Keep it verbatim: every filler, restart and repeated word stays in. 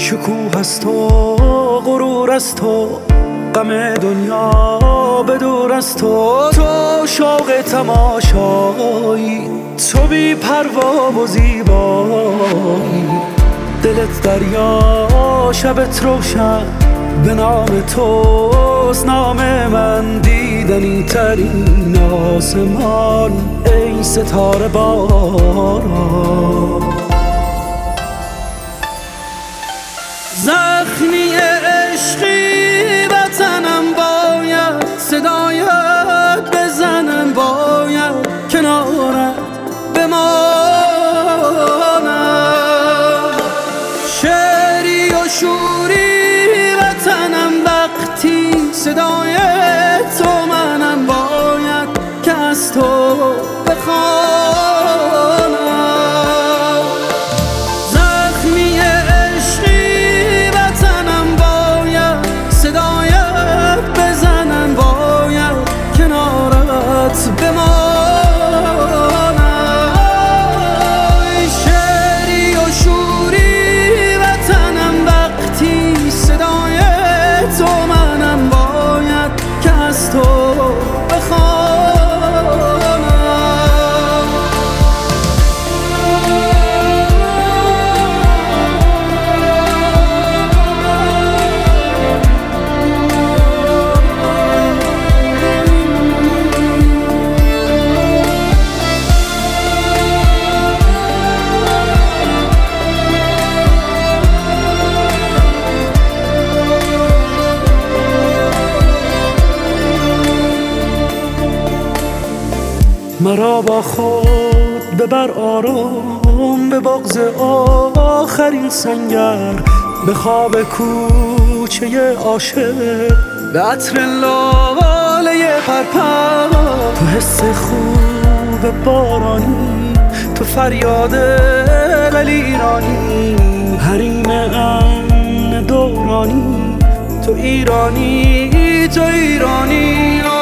شکوه است و غرور است تو، غم دنیا به دور است تو. تو شوق تماشایی، تو بی پروا و زیبایی. دلت دریا شبت روشن، به نام توست نام من. دیدنی ترین آسمان ای ستاره باران. زخمی عشقی وطنم، باید صدایت بزنم، باید کنارت بمانم. شعری و شوری وطنم، وقتی صدای تو منم، باید که از تو بخوانم. زخمی عشقی وطنم، باید صدایت بزنم، باید کنارت بمانم. شعری و شوری وطنم، وقتی صدای تو منم، باید که از تو مرا با خود ببر آرام، به بغض آخرین سنگر. به خواب کوچه عاشق، به عطر لاله پرپر. تو حس خوب بارانی، تو فریاد دلیرانی. حریم امن دورانی، تو ایرانی، تو ایرانی.